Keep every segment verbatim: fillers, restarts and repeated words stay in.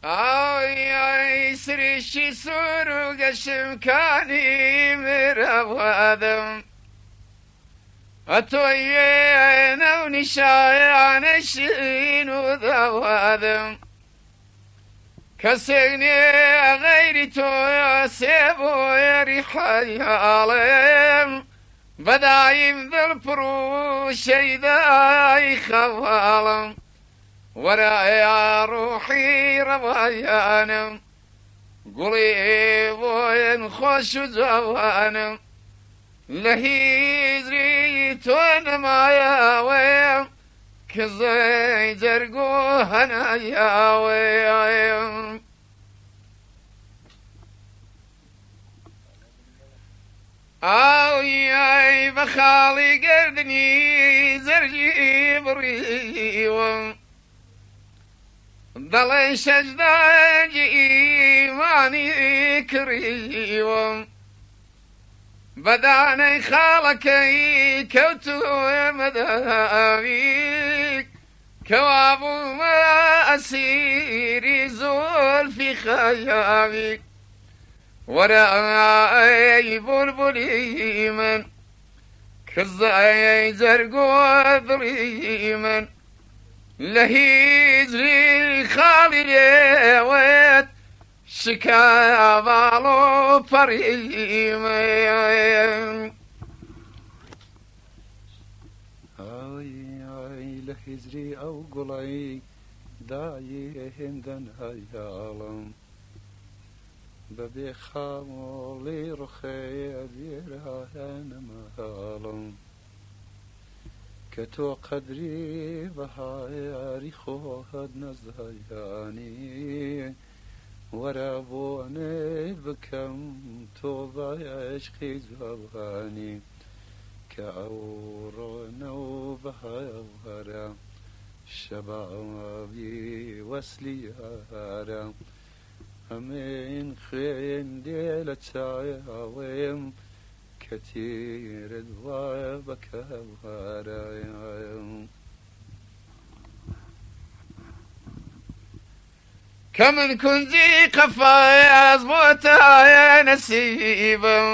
ئای ئای سریشی سوور و گەشمکانی مرەوادم ئەتۆیێنە و نیشایانە شین و دەوادم کەسێک نێ غەیری تۆ سێ بۆ یەری حەیاڵێم بەدایم دڵپڕ و شەیدای خەواڵم وەرە یا ڕوحی ڕەوایانم گوڵی بۆیەن خۆش و جوانم لە هیزری تۆ نەمایاوەیە کە زەی جەرگ و هەنایاوەیەم ئاویای بە خاڵی گردنی زەرجی بڕیوەم دەڵێ شەجداجی ئیمانی کڕیوەم بەدانەی خاڵەکەی کەوتووە مەداوی کەوا بوومە ئەسیری زولفی خەیاوی وەرە ئەی بولبولی من کزای جەرگ و دڵی من لە هیجری خاڵی لێوێت شکاڤاڵ و پەڕی من ئای ئای لە هیجری ئەو گوڵەی دایێ هێندەن هەیاڵم بەبێ خامۆڵی ڕوخەیە بێرهایەنەمەهاڵم کە تۆ قەدری بەهایاری خۆهەت نەزایانی وەرە بۆنێ بکەم تۆ بە عشقی جوانی کە ئەو ڕۆنە و بەهاوەرە شەباوی وەسلی هارە ئەمێن خوێن دێ لە چاوێم کە تیرت وایە بەکەوارەیەم کە من کونجی قەفاز بۆ تایە نەسیبم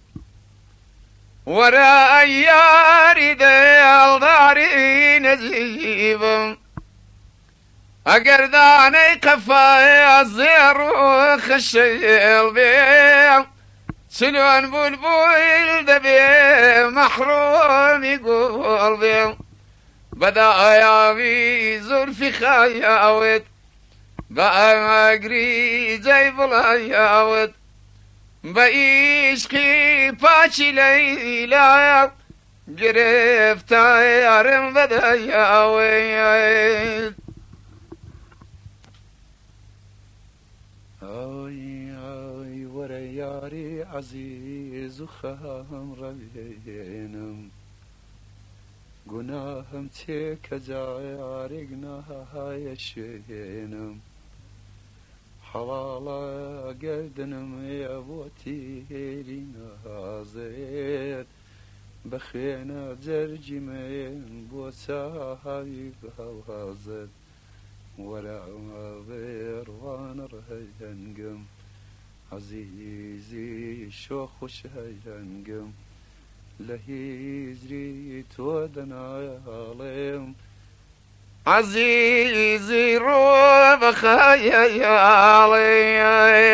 وەرە ئەی یاری دڵداری نەجیبم ئەگەر دانەی قەفاز زێڕ و خەشەیڵ بێ چلۆن بولبول دەبێ مەحڕۆمی گوڵ بێ بەدایاوی زولفی خایاوت بە ئەمەگری جەی بڵایاوت بە ئیشقی پاچی لەیلایە گرفتارم بەدایاوت ئای ئای وەرە یاری عەزیز و خەم ڕەوێنم گوناهم چێ کە جارێک نەهایە شوێنم حەواڵە گەردنم هەیە بۆ تێری نازێت بە خوێنە جەرگی من بۆ چاوی بەهەوازت وەرە بێڕوانە ڕەهەنگم عەزیزی شۆخ و شەیەنگم لە هیجری تۆ دەناڵێم عەزیزی ڕۆ بە خەیاڵێ